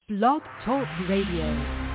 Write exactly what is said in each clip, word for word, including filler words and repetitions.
Blog Talk Radio.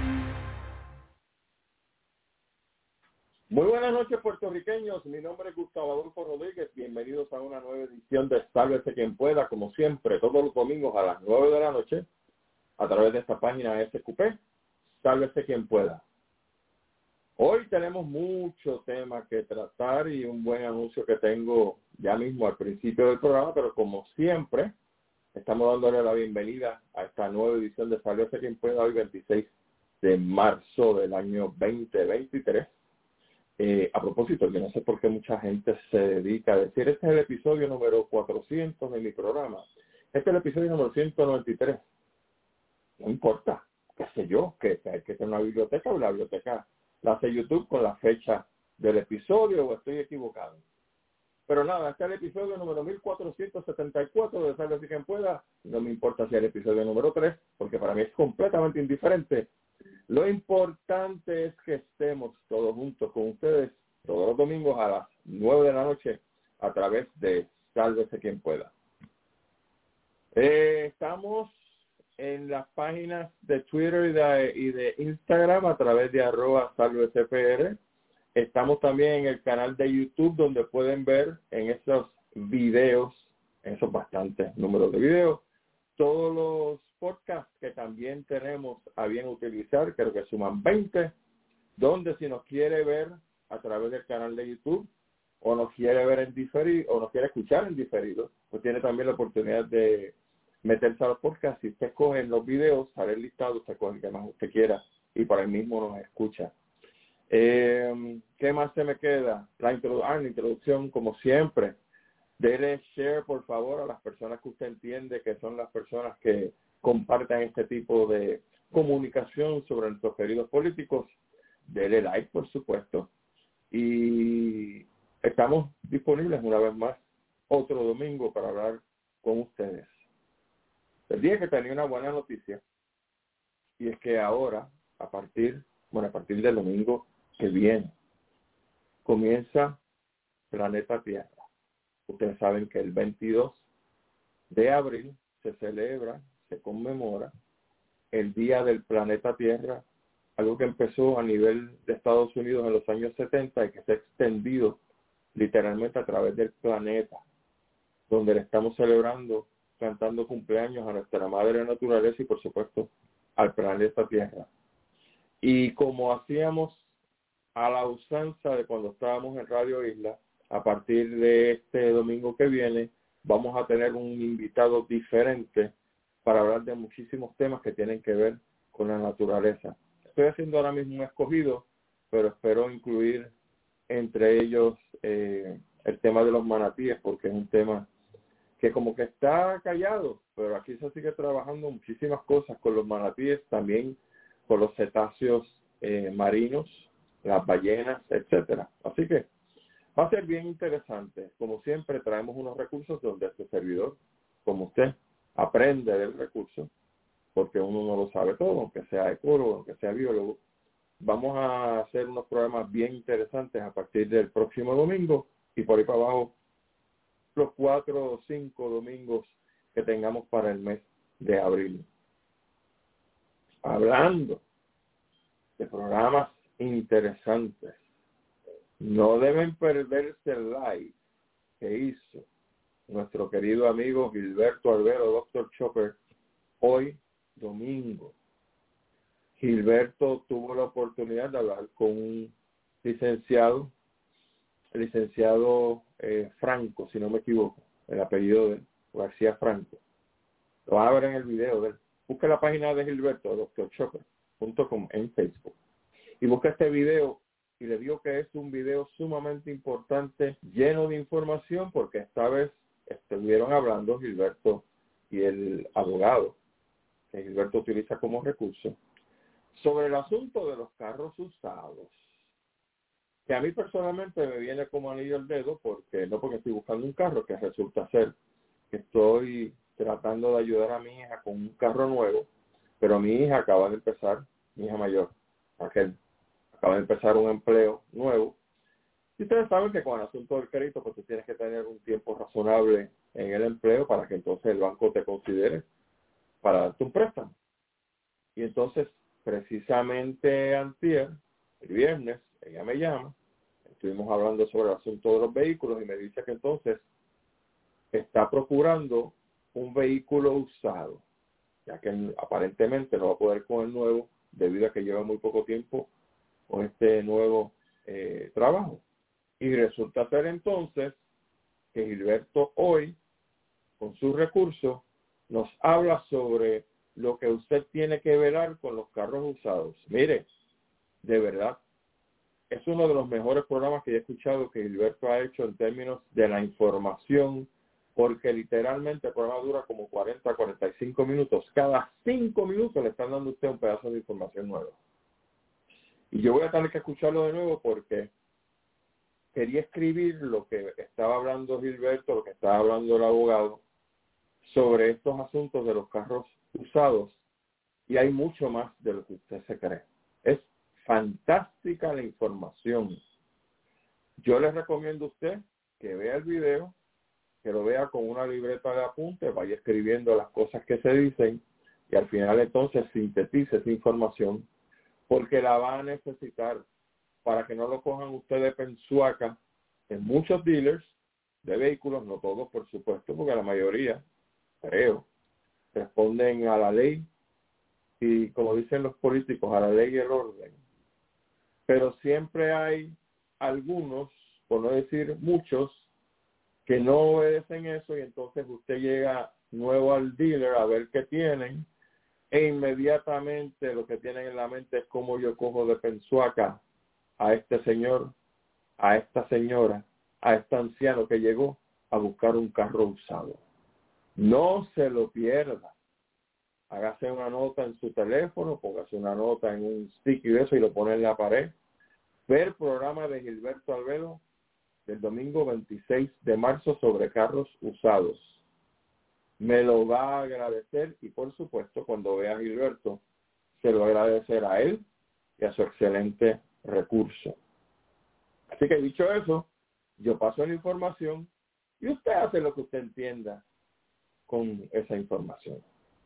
Muy buenas noches, puertorriqueños. Mi nombre es Gustavo Adolfo Rodríguez. Bienvenidos a una nueva edición de Sálvese Quien Pueda, como siempre, todos los domingos a las nueve de la noche, a través de esta página S Q P, Sálvese Quien Pueda. Hoy tenemos mucho tema que tratar y un buen anuncio que tengo ya mismo al principio del programa, pero como siempre, estamos dándole la bienvenida a esta nueva edición de Sálvese Quien Pueda, hoy veintiséis de marzo del año veinte veintitrés. Eh, a propósito, yo no sé por qué mucha gente se dedica a decir, este es el episodio número cuatrocientos de mi programa, este es el episodio número ciento noventa y tres. No importa, qué sé yo, que, que hay que tener una biblioteca o la biblioteca la hace YouTube con la fecha del episodio o estoy equivocado. Pero nada, este es el episodio número mil cuatrocientos setenta y cuatro de Sálvese Quien Pueda. No me importa si es el episodio número tres, porque para mí es completamente indiferente. Lo importante es que estemos todos juntos con ustedes todos los domingos a las nueve de la noche a través de Sálvese Quien Pueda. Eh, estamos en las páginas de Twitter y de, y de Instagram a través de arroba salvecpr. Estamos también en el canal de YouTube, donde pueden ver en esos videos, en esos bastantes números de videos, todos los podcasts que también tenemos a bien utilizar, creo que suman veinte, donde si nos quiere ver a través del canal de YouTube, o nos quiere ver en diferido, o nos quiere escuchar en diferido, pues tiene también la oportunidad de meterse a los podcasts. Si usted escoge en los videos, sale el listado, usted coge el que más usted quiera, y por ahí mismo nos escucha. Eh, ¿Qué más se me queda? La, introdu- ah, la introducción, como siempre. Dele share, por favor, a las personas que usted entiende que son las personas que compartan este tipo de comunicación sobre nuestros queridos políticos. Dele like, por supuesto. Y estamos disponibles una vez más otro domingo para hablar con ustedes. El día que tenía una buena noticia, y es que ahora, a partir, bueno, a partir del domingo que viene, comienza Planeta Tierra. Ustedes saben que el veintidós de abril se celebra, se conmemora el Día del Planeta Tierra, algo que empezó a nivel de Estados Unidos en los años setenta y que se ha extendido literalmente a través del planeta, donde le estamos celebrando, cantando cumpleaños a nuestra madre naturaleza y por supuesto al planeta Tierra. Y como hacíamos a la usanza de cuando estábamos en Radio Isla, a partir de este domingo que viene, vamos a tener un invitado diferente para hablar de muchísimos temas que tienen que ver con la naturaleza. Estoy haciendo ahora mismo un escogido, pero espero incluir entre ellos eh, el tema de los manatíes, porque es un tema que como que está callado, pero aquí se sigue trabajando muchísimas cosas con los manatíes, también con los cetáceos eh, marinos, las ballenas, etcétera. Así que va a ser bien interesante. Como siempre, traemos unos recursos donde este servidor, como usted, aprende del recurso, porque uno no lo sabe todo, aunque sea ecólogo, aunque sea biólogo. Vamos a hacer unos programas bien interesantes a partir del próximo domingo y por ahí para abajo los cuatro o cinco domingos que tengamos para el mes de abril. Hablando de programas interesantes, no deben perderse el live que hizo nuestro querido amigo Gilberto Albero, doctor Chopper, hoy domingo. Gilberto tuvo la oportunidad de hablar con un licenciado, el licenciado eh, Franco, si no me equivoco, el apellido de García Franco. Lo van a ver en el video de él. Busca la página de Gilberto, doctor Chopper punto com en Facebook. Y busca este video y le digo que es un video sumamente importante, lleno de información, porque esta vez estuvieron hablando Gilberto y el abogado que Gilberto utiliza como recurso sobre el asunto de los carros usados, que a mí personalmente me viene como anillo al dedo, porque no porque estoy buscando un carro, que resulta ser que estoy tratando de ayudar a mi hija con un carro nuevo, pero mi hija acaba de empezar, mi hija mayor, Raquel, acaba de empezar un empleo nuevo. Y ustedes saben que con el asunto del crédito, pues tú tienes que tener un tiempo razonable en el empleo para que entonces el banco te considere para darte un préstamo. entonces, precisamente antier, el viernes, ella me llama, estuvimos hablando sobre el asunto de los vehículos y me dice que entonces está procurando un vehículo usado, ya que aparentemente no va a poder con el nuevo debido a que lleva muy poco tiempo con este nuevo eh, trabajo. Y resulta ser entonces que Gilberto hoy, con sus recursos, nos habla sobre lo que usted tiene que velar con los carros usados. Mire, de verdad, es uno de los mejores programas que he escuchado que Gilberto ha hecho en términos de la información, porque literalmente el programa dura como cuarenta a cuarenta y cinco minutos. Cada cinco minutos le están dando a usted un pedazo de información nueva. Y yo voy a tener que escucharlo de nuevo porque quería escribir lo que estaba hablando Gilberto, lo que estaba hablando el abogado, sobre estos asuntos de los carros usados. Y hay mucho más de lo que usted se cree. Es fantástica la información. Yo les recomiendo a usted que vea el video, que lo vea con una libreta de apuntes, vaya escribiendo las cosas que se dicen y al final entonces sintetice esa información porque la va a necesitar para que no lo cojan ustedes pensuaca en muchos dealers de vehículos, no todos por supuesto, porque la mayoría, creo, responden a la ley y como dicen los políticos, a la ley y el orden. Pero siempre hay algunos, por no decir muchos, que no obedecen eso y entonces usted llega nuevo al dealer a ver qué tienen e inmediatamente lo que tienen en la mente es cómo yo cojo de pensuaca a este señor, a esta señora, a este anciano que llegó a buscar un carro usado. No se lo pierda. Hágase una nota en su teléfono, póngase una nota en un sticky de eso y lo pone en la pared. Ve el programa de Gilberto Albedo del domingo veintiséis de marzo sobre carros usados. Me lo va a agradecer y por supuesto cuando vea a Gilberto se lo va a agradecer a él y a su excelente recurso. Así que dicho eso, yo paso la información y usted hace lo que usted entienda con esa información.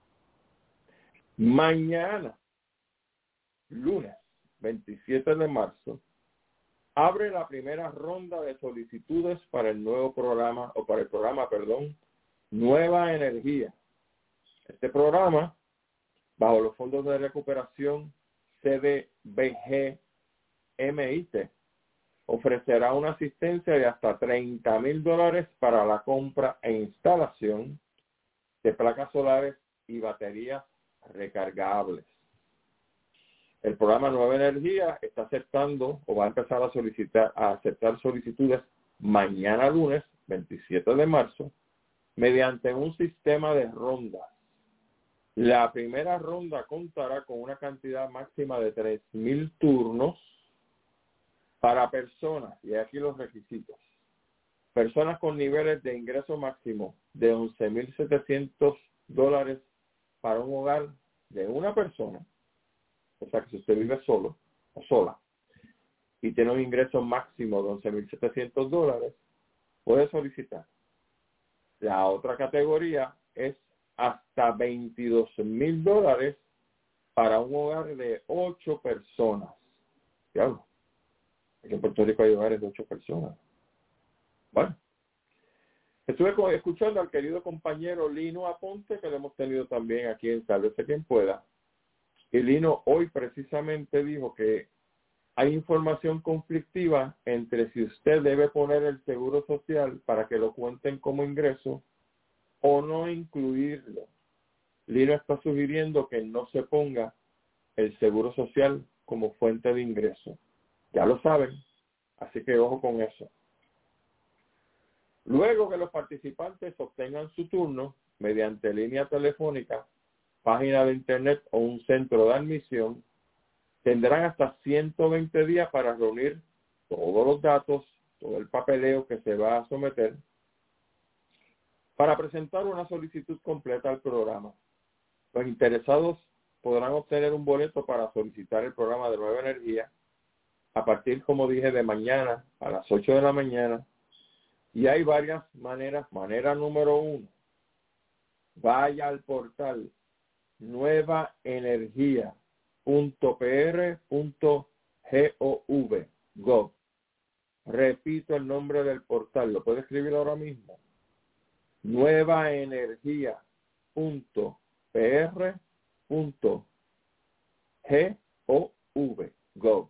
Mañana, lunes veintisiete de marzo, abre la primera ronda de solicitudes para el nuevo programa, o para el programa, perdón, Nueva Energía. Este programa, bajo los fondos de recuperación C D B G M I T, ofrecerá una asistencia de hasta treinta mil dólares para la compra e instalación de placas solares y baterías recargables. El programa Nueva Energía está aceptando o va a empezar a solicitar a aceptar solicitudes mañana lunes veintisiete de marzo mediante un sistema de rondas. La primera ronda contará con una cantidad máxima de tres mil turnos para personas, y aquí los requisitos, personas con niveles de ingreso máximo de once mil setecientos dólares para un hogar de una persona, o sea que si usted vive solo o sola y tiene un ingreso máximo de once mil setecientos dólares, puede solicitar. La otra categoría es hasta veintidós mil dólares para un hogar de ocho personas. Claro, aquí en Puerto Rico hay hogares de ocho personas. Bueno, estuve escuchando al querido compañero Lino Aponte, que lo hemos tenido también aquí en Sálvese Quien Pueda. Y Lino hoy precisamente dijo que hay información conflictiva entre si usted debe poner el seguro social para que lo cuenten como ingreso o no incluirlo. Lino está sugiriendo que no se ponga el seguro social como fuente de ingreso. Ya lo saben, así que ojo con eso. Luego que los participantes obtengan su turno mediante línea telefónica, página de internet o un centro de admisión, tendrán hasta ciento veinte días para reunir todos los datos, todo el papeleo que se va a someter para presentar una solicitud completa al programa. Los interesados podrán obtener un boleto para solicitar el programa de Nueva Energía a partir, como dije, de mañana a las ocho de la mañana. Y hay varias maneras. Manera número uno, vaya al portal nueva energía punto p r punto gov. Gov. Repito el nombre del portal, lo puede escribir ahora mismo. nueva energía punto p r punto gov. Gov.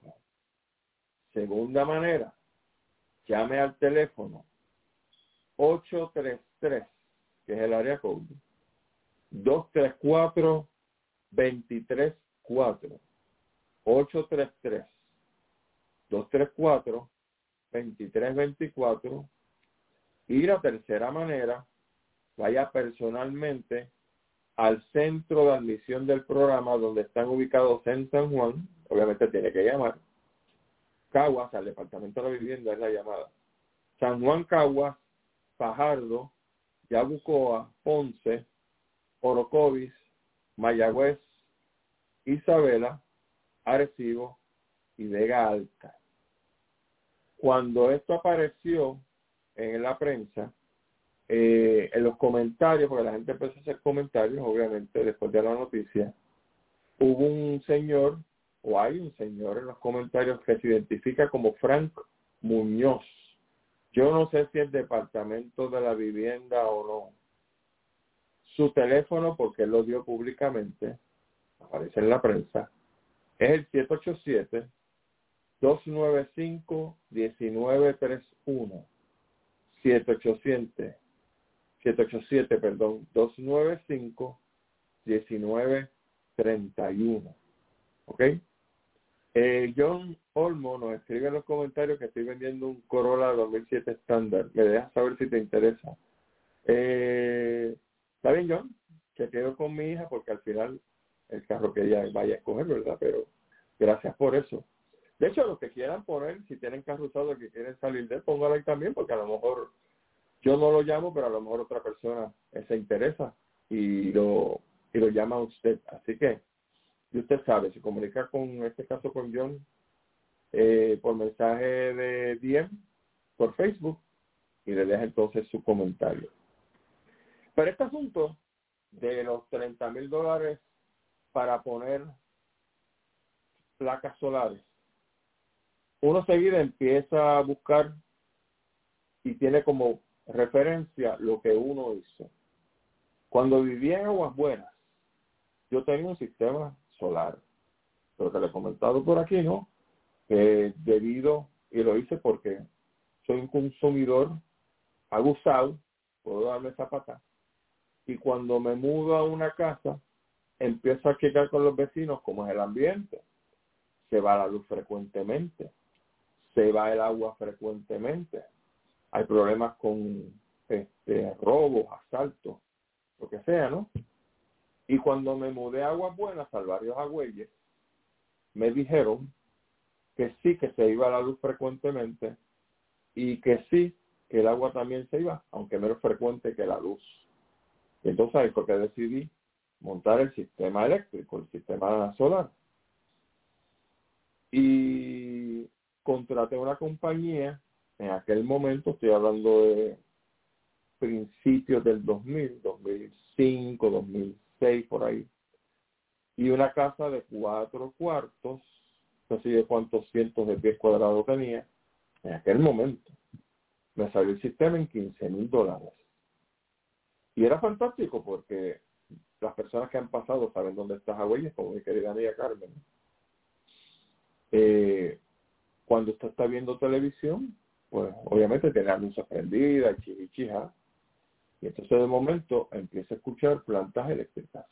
Segunda manera, llame al teléfono ocho tres tres, que es el área code, dos tres cuatro, dos tres cuatro. ocho tres tres, dos tres cuatro, dos tres dos cuatro. Y la tercera manera, vaya personalmente al centro de admisión del programa donde están ubicados en San Juan. Obviamente tiene que llamar. Caguas, al Departamento de la Vivienda es la llamada. San Juan, Caguas, Fajardo, Yabucoa, Ponce, Orocovis, Mayagüez, Isabela, Arecibo y Vega Alta. Cuando esto apareció en la prensa, eh, en los comentarios, porque la gente empezó a hacer comentarios, obviamente, después de la noticia, hubo un señor, o hay un señor en los comentarios que se identifica como Frank Muñoz. Yo no sé si es Departamento de la Vivienda o no. Su teléfono, porque él lo dio públicamente, aparece en la prensa, es el siete ocho siete, dos nueve cinco, uno nueve tres uno. siete ocho siete, siete ocho siete, perdón, dos nueve cinco, uno nueve tres uno. ¿Ok? Eh, John Olmo nos escribe en los comentarios que estoy vendiendo un Corolla dos mil siete estándar. Me dejas saber si te interesa. Eh, Está bien, John, que quedo con mi hija porque al final el carro que ella vaya a escoger, ¿verdad? Pero gracias por eso. De hecho, los que quieran poner, si tienen carro usado que quieren salir de él, póngalo ahí también, porque a lo mejor yo no lo llamo, pero a lo mejor otra persona se interesa y lo, y lo llama a usted. Así que, y usted sabe, se comunica con, en este caso con John, eh, por mensaje de D M, por Facebook, y le deja entonces su comentario. Pero este asunto de los treinta mil dólares para poner placas solares, uno seguida empieza a buscar y tiene como referencia lo que uno hizo. Cuando vivía en Aguas Buenas, yo tenía un sistema solar, pero que le he comentado por aquí, ¿no? Que debido, y lo hice porque soy un consumidor abusado, puedo darme zapata, y cuando me mudo a una casa, empiezo a checar con los vecinos cómo es el ambiente. Se va la luz frecuentemente, se va el agua frecuentemente, hay problemas con este, robos, asaltos, lo que sea, ¿no? Y cuando me mudé a Aguas Buenas, al barrio Jagüeyes, me dijeron que sí, que se iba la luz frecuentemente y que sí, que el agua también se iba, aunque menos frecuente que la luz. Y entonces ahí fue que decidí montar el sistema eléctrico, el sistema solar. Y contraté una compañía, en aquel momento, estoy hablando de principios del dos mil, dos mil cinco, dos mil seis, por ahí, y una casa de cuatro cuartos, no sé de cuántos cientos de pies cuadrados tenía, en aquel momento. Me salió el sistema en quince mil dólares. Y era fantástico porque las personas que han pasado saben dónde está Jagüeyes, como mi querida amiga Carmen. Eh, cuando usted está viendo televisión, pues obviamente tiene la luz prendida, chivichija, y entonces de momento empieza a escuchar plantas eléctricas.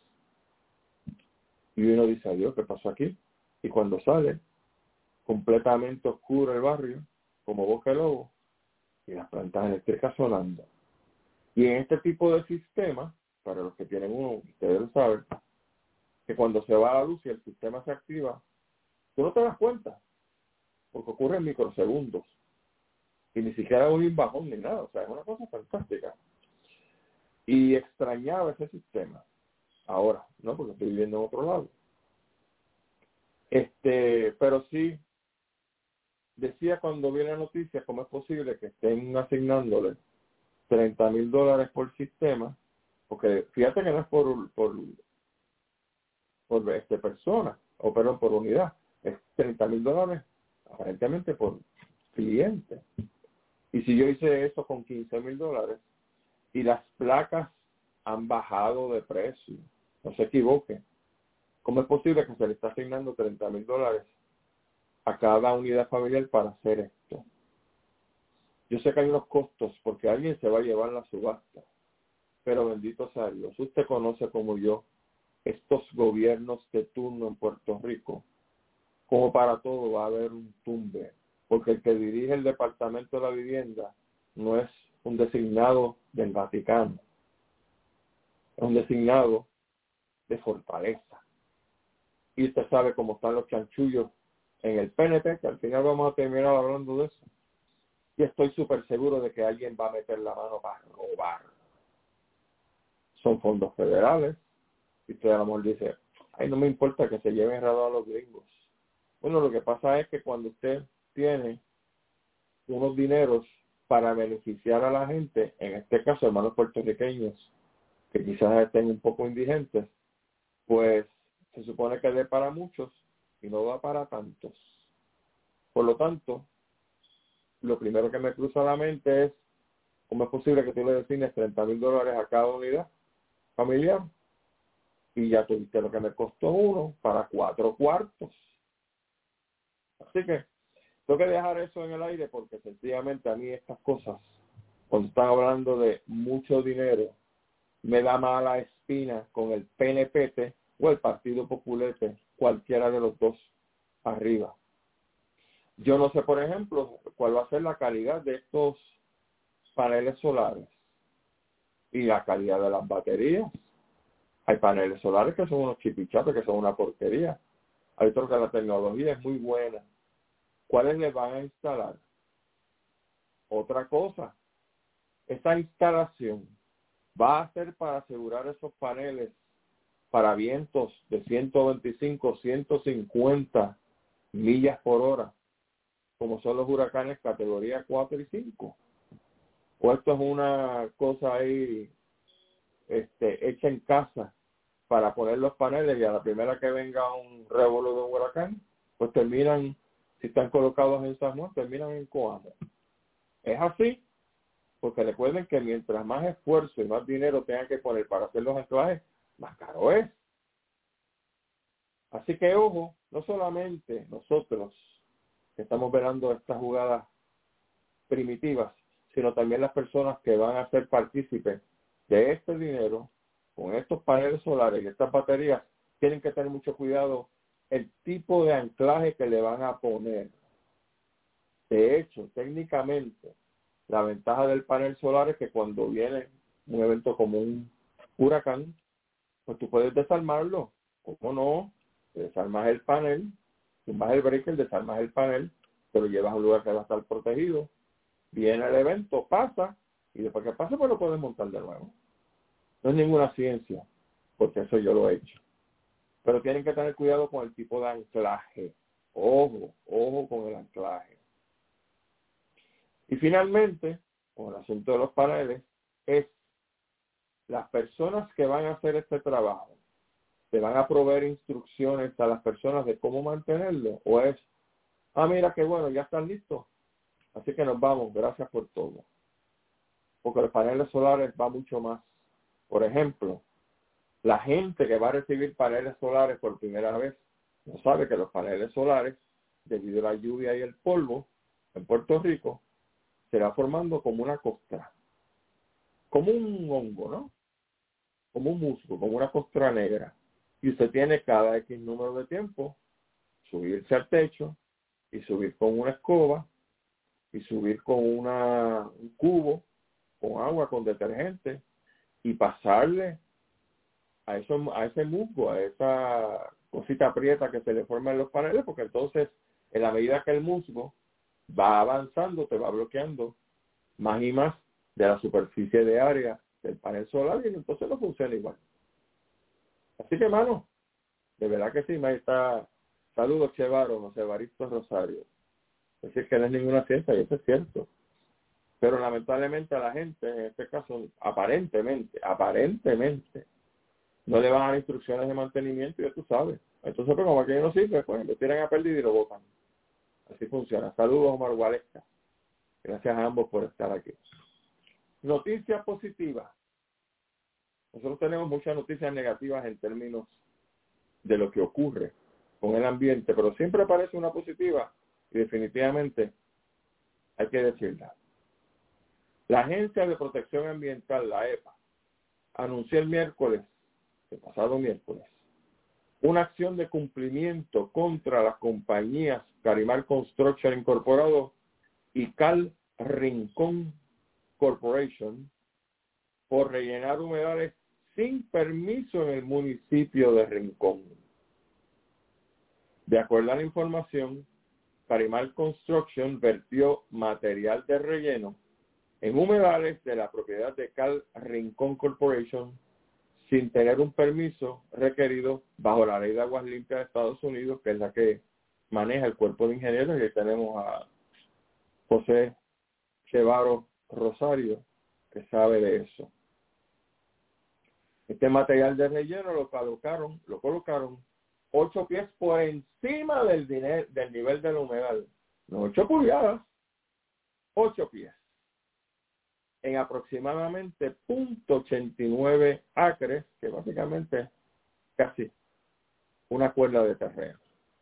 Y uno dice, adiós, ¿qué pasó aquí? Y cuando sale, completamente oscuro el barrio, como Boca de Lobo, y las plantas eléctricas sonando. Y en este tipo de sistema, para los que tienen uno, ustedes lo saben, que cuando se va la luz y el sistema se activa, tú no te das cuenta, porque ocurre en microsegundos. Y ni siquiera un bajón ni nada, o sea, es una cosa fantástica. Y extrañaba ese sistema. Ahora, no, porque estoy viviendo en otro lado. Este, pero sí, decía cuando vi la noticia, ¿cómo es posible que estén asignándole treinta mil dólares por sistema? Porque fíjate que no es por, por, por este persona, o perdón, por unidad. Es treinta mil dólares aparentemente por cliente. Y si yo hice eso con quince mil dólares y las placas han bajado de precio, no se equivoque, ¿cómo es posible que se le está asignando treinta mil dólares a cada unidad familiar para hacer esto? Yo sé que hay unos costos porque alguien se va a llevar la subasta, pero bendito sea Dios, usted conoce como yo estos gobiernos de turno en Puerto Rico. Como para todo va a haber un tumbe, porque el que dirige el Departamento de la Vivienda no es un designado del Vaticano, es un designado de Fortaleza. Y usted sabe cómo están los chanchullos en el P N P, que al final vamos a terminar hablando de eso. Y estoy súper seguro de que alguien va a meter la mano para robar. Son fondos federales. Y usted a lo mejor dice, ay, no me importa que se lleven errado a los gringos. Bueno, lo que pasa es que cuando usted tiene unos dineros para beneficiar a la gente, en este caso hermanos puertorriqueños, que quizás estén un poco indigentes, pues se supone que dé para muchos y no da para tantos. Por lo tanto, lo primero que me cruza la mente es, ¿cómo es posible que tú le destines treinta mil dólares a cada unidad familiar? Y ya tuviste lo que me costó uno para cuatro cuartos. Así que tengo que dejar eso en el aire porque sencillamente a mí estas cosas, cuando están hablando de mucho dinero, me da mala espina con el P N P T o el Partido Populete, cualquiera de los dos arriba. Yo no sé, por ejemplo, cuál va a ser la calidad de estos paneles solares y la calidad de las baterías. Hay paneles solares que son unos chipichapes, que son una porquería. Hay otros que la tecnología es muy buena. ¿Cuáles le van a instalar? Otra cosa, esta instalación va a ser para asegurar esos paneles para vientos de ciento veinticinco, ciento cincuenta millas por hora, como son los huracanes categoría cuatro y cinco. O esto es una cosa ahí este, hecha en casa para poner los paneles y a la primera que venga un revuelo de un huracán, pues terminan, si están colocados en San Juan, terminan en Coamo. Es así, porque recuerden que mientras más esfuerzo y más dinero tengan que poner para hacer los anclajes, más caro es. Así que ojo, no solamente nosotros que estamos velando estas jugadas primitivas, sino también las personas que van a ser partícipes de este dinero, con estos paneles solares y estas baterías, tienen que tener mucho cuidado el tipo de anclaje que le van a poner. De hecho, técnicamente, la ventaja del panel solar es que cuando viene un evento como un huracán, pues tú puedes desarmarlo. ¿Cómo no? Desarmas el panel, tumbas el breaker, desarmas el panel, te lo llevas a un lugar que va a estar protegido. Viene el evento, pasa, y después que pase, pues lo puedes montar de nuevo. No es ninguna ciencia, porque eso yo lo he hecho. Pero tienen que tener cuidado con el tipo de anclaje. Ojo, ojo con el anclaje. Y finalmente, con el asunto de los paneles, es las personas que van a hacer este trabajo, ¿te van a proveer instrucciones a las personas de cómo mantenerlo? ¿O es, ah, mira qué bueno, ya están listos, así que nos vamos, gracias por todo? Porque los paneles solares va mucho más. Por ejemplo, la gente que va a recibir paneles solares por primera vez no sabe que los paneles solares, debido a la lluvia y el polvo en Puerto Rico, se va formando como una costra, como un hongo, ¿no? Como un musgo, como una costra negra. Y usted tiene cada X número de tiempo subirse al techo y subir con una escoba y subir con una, un cubo con agua, con detergente y pasarle a eso, a ese musgo, a esa cosita prieta que se le forma en los paneles, porque entonces en la medida que el musgo va avanzando, te va bloqueando más y más de la superficie de área del panel solar y entonces no funciona igual. Así que, hermano, de verdad que sí, ahí está. Saludos, Chevaro, José Evaristo Rosario. Es decir, que no es ninguna ciencia, y eso es cierto. Pero lamentablemente a la gente, en este caso, aparentemente, aparentemente, no le van a dar instrucciones de mantenimiento, y ya tú sabes. Entonces, pues, como aquello no sirve, pues lo tiran a pérdida y lo botan. Así funciona. Saludos, Omar Gualesca. Gracias a ambos por estar aquí. Noticias positivas. Nosotros tenemos muchas noticias negativas en términos de lo que ocurre con el ambiente, pero siempre aparece una positiva y definitivamente hay que decirla. La Agencia de Protección Ambiental, la E P A, anunció el miércoles, el pasado miércoles, una acción de cumplimiento contra las compañías Carimar Construction Incorporado y Cal Rincón Corporation por rellenar humedales sin permiso en el municipio de Rincón. De acuerdo a la información, Carimar Construction vertió material de relleno en humedales de la propiedad de Cal Rincón Corporation sin tener un permiso requerido bajo la Ley de Aguas Limpias de Estados Unidos, que es la que maneja el cuerpo de ingenieros, y ahí tenemos a José Chevaro Rosario, que sabe de eso. Este material de relleno lo colocaron, lo colocaron ocho pies por encima del, diner, del nivel de la humedal. No ocho pulgadas, ocho pies. En aproximadamente punto ochenta y nueve acres, que básicamente casi una cuerda de terreno.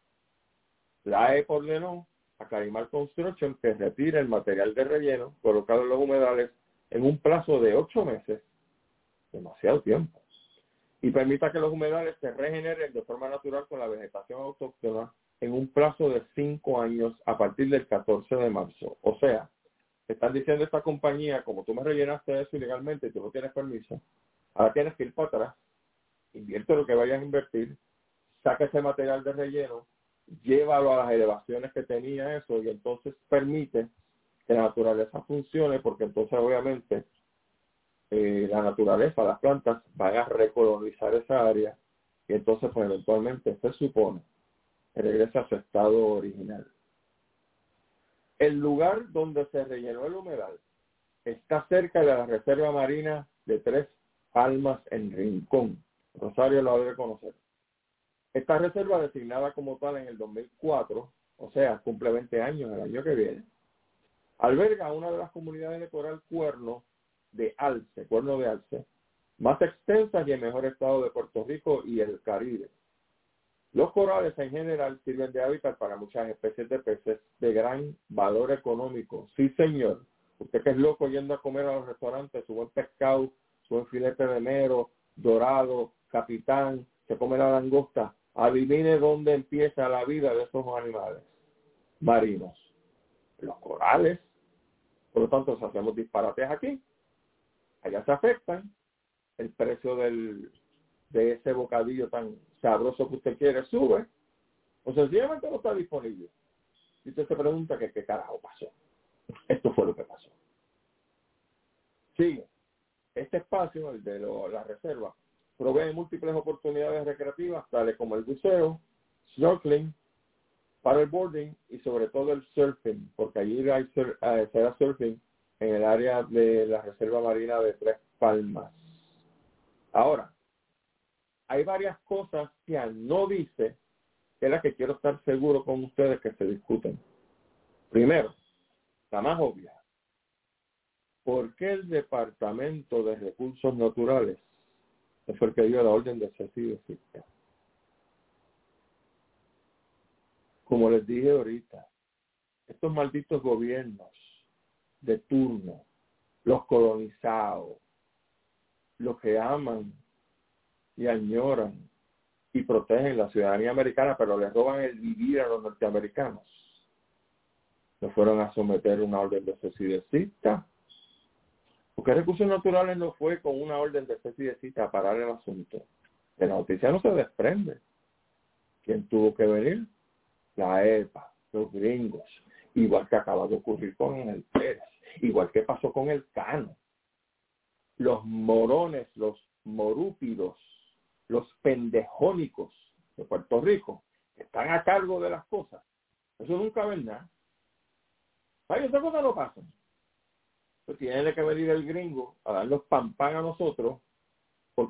La E P A ordenó a Carimar Construction que retire el material de relleno colocado en los humedales en un plazo de ocho meses, demasiado tiempo, y permita que los humedales se regeneren de forma natural con la vegetación autóctona en un plazo de cinco años a partir del catorce de marzo. O sea, están diciendo esta compañía, como tú me rellenaste eso ilegalmente y tú no tienes permiso, ahora tienes que ir para atrás, invierte lo que vayas a invertir, saca ese material de relleno, llévalo a las elevaciones que tenía eso, y entonces permite que la naturaleza funcione, porque entonces obviamente eh, la naturaleza, las plantas van a recolonizar esa área, y entonces pues eventualmente se supone que regrese a su estado original. El lugar donde se rellenó el humedal está cerca de la reserva marina de Tres Palmas en Rincón. Rosario lo debe conocer. Esta reserva, designada como tal en el dos mil cuatro, o sea, cumple veinte años el año que viene, alberga una de las comunidades de coral cuerno de alce, cuerno de alce, más extensas y en mejor estado de Puerto Rico y el Caribe. Los corales en general sirven de hábitat para muchas especies de peces de gran valor económico. Sí, señor. Usted que es loco yendo a comer a los restaurantes, su buen pescado, su buen filete de mero, dorado, capitán, se come la langosta. Adivine dónde empieza la vida de esos animales marinos. Los corales. Por lo tanto, si hacemos disparates aquí, allá se afectan. El precio del, de ese bocadillo tan sabroso que usted quiere sube, o sencillamente no está disponible. Y usted se pregunta que qué carajo pasó. Esto fue lo que pasó. Sigue. Este espacio, el de lo, la reserva, provee múltiples oportunidades recreativas, tales como el buceo, snorkeling, paddleboarding y sobre todo el surfing, porque allí hay sur, eh, será surfing en el área de la reserva marina de Tres Palmas. Ahora, hay varias cosas que no dice, que es la que quiero estar seguro con ustedes que se discuten. Primero, la más obvia. ¿Por qué el Departamento de Recursos Naturales fue el que dio la orden de cese y desista? Como les dije ahorita, estos malditos gobiernos de turno, los colonizados, los que aman y añoran y protegen la ciudadanía americana, pero les roban el vivir a los norteamericanos, no fueron a someter una orden de cese y desista. Porque Recursos Naturales no fue con una orden de cese y desista a parar el asunto. De la noticia no se desprende. ¿Quién tuvo que venir? La E P A, los gringos, igual que acaba de ocurrir con el Pérez, igual que pasó con el Cano. Los morones, los morúpidos, los pendejónicos de Puerto Rico, que están a cargo de las cosas, eso nunca ven nada. Ay, esas cosas no pasan. Pues tiene que venir el gringo a darnos pan pan a nosotros, porque los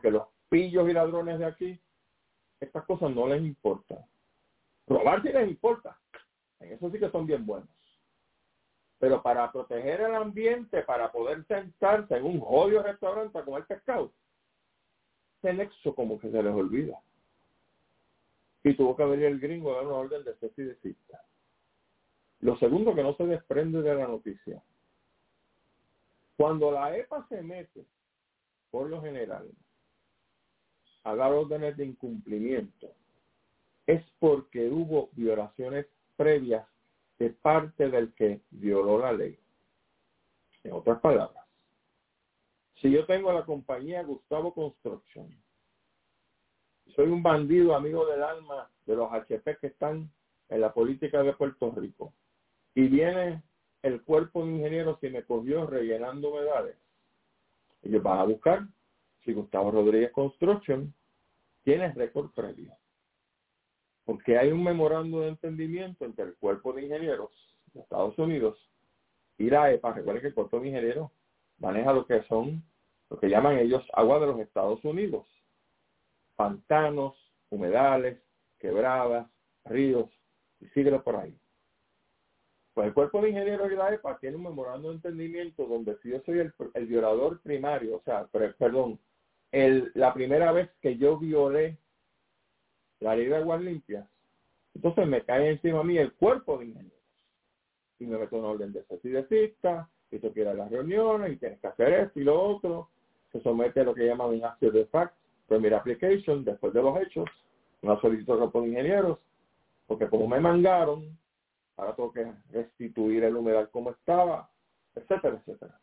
pillos y ladrones de aquí, estas cosas no les importan. Robar sí les importa. En eso sí que son bien buenos. Pero para proteger el ambiente, para poder sentarse en un jodido restaurante a comer pescado, ese nexo como que se les olvida. Y tuvo que venir el gringo a dar una orden de cese y desista. Lo segundo que no se desprende de la noticia. Cuando la E P A se mete, por lo general, a dar órdenes de incumplimiento, es porque hubo violaciones previas de parte del que violó la ley. En otras palabras, si yo tengo la compañía Gustavo Construction, soy un bandido amigo del alma de los H P que están en la política de Puerto Rico, y viene el cuerpo de ingenieros que me cogió rellenando humedales, ellos van a buscar si Gustavo Rodríguez Construction tiene récord previo. Porque hay un memorando de entendimiento entre el cuerpo de ingenieros de Estados Unidos y la E P A. Recuerden que el cuerpo de ingenieros maneja lo que son, lo que llaman ellos agua de los Estados Unidos. Pantanos, humedales, quebradas, ríos, y síguelo por ahí. Pues el cuerpo de ingenieros y la E P A tiene un memorando de entendimiento donde si yo soy el, el violador primario, o sea, pre, perdón, el, la primera vez que yo violé la ley de aguas limpias, entonces me cae encima a mí el cuerpo de ingenieros y me meto una orden de cese y desista, y tú quieres las reuniones y tienes que hacer esto y lo otro, se somete a lo que llaman un after the fact premier application, después de los hechos, una solicitud al cuerpo de ingenieros, porque como me mangaron, ahora tengo que restituir el humedal como estaba, etcétera, etcétera.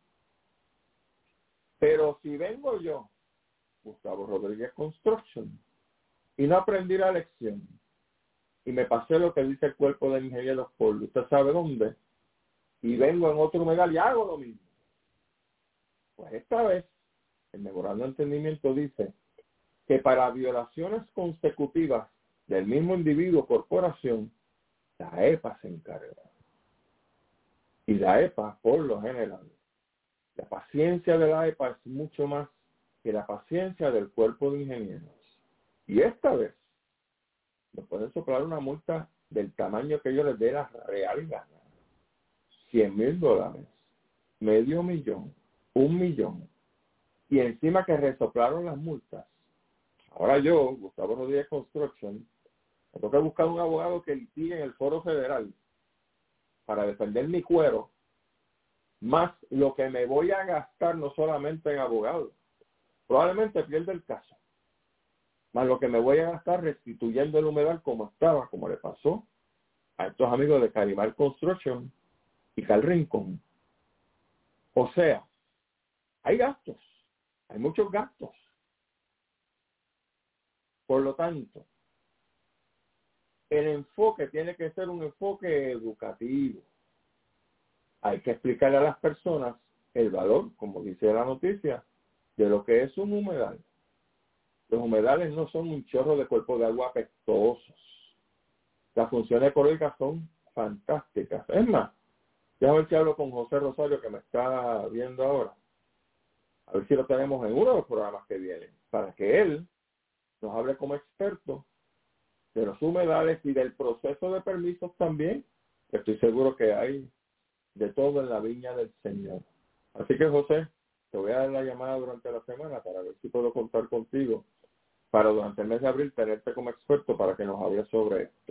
Pero si vengo yo, Gustavo Rodríguez Construction, y no aprendí la lección, y me pasé lo que dice el cuerpo de ingenieros por usted sabe dónde, y vengo en otro humedal y hago lo mismo, pues esta vez el memorando de entendimiento dice que para violaciones consecutivas del mismo individuo o corporación, la E P A se encarga. Y la E P A, por lo general, la paciencia de la E P A es mucho más que la paciencia del cuerpo de ingenieros. Y esta vez, nos pueden soplar una multa del tamaño que ellos les dé la real gana. cien mil dólares, medio millón, un millón. Y encima que resoplaron las multas. Ahora yo, Gustavo Rodríguez Construction, me toca buscar un abogado que litigue en el foro federal para defender mi cuero, más lo que me voy a gastar no solamente en abogados. Probablemente pierda el caso. Más lo que me voy a gastar restituyendo el humedal como estaba, como le pasó a estos amigos de Carimar Construction y Cal Rincón. O sea, hay gastos, hay muchos gastos. Por lo tanto, el enfoque tiene que ser un enfoque educativo. Hay que explicarle a las personas el valor, como dice la noticia, de lo que es un humedal. Los humedales no son un chorro de cuerpos de agua apestosos. Las funciones ecológicas son fantásticas. Es más, ya a ver si hablo con José Rosario, que me está viendo ahora. A ver si lo tenemos en uno de los programas que vienen, para que él nos hable como experto de los humedales y del proceso de permisos también. Estoy seguro que hay de todo en la viña del Señor. Así que, José, te voy a dar la llamada durante la semana para ver si puedo contar contigo para durante el mes de abril tenerte como experto para que nos hables sobre esto.